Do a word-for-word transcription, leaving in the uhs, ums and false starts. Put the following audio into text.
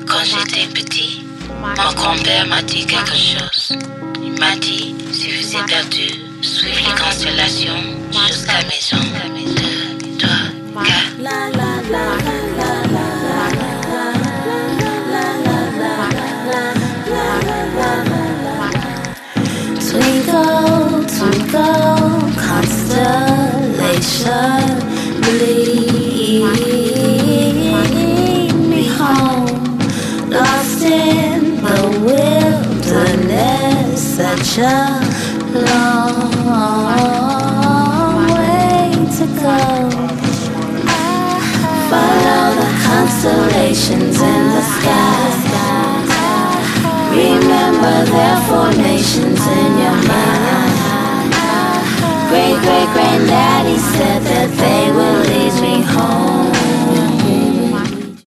Quand j'étais petit, mon grand-père m'a dit quelque chose. Il m'a dit, si vous êtes perdu, suivez les constellations jusqu'à maison. Deux, trois, quatre. Twinkle, twinkle, constellation, lead me home. Lost in the wilderness, such a long way to go. Follow the constellations in the sky. Remember their formations in your mind. Great, great, granddad.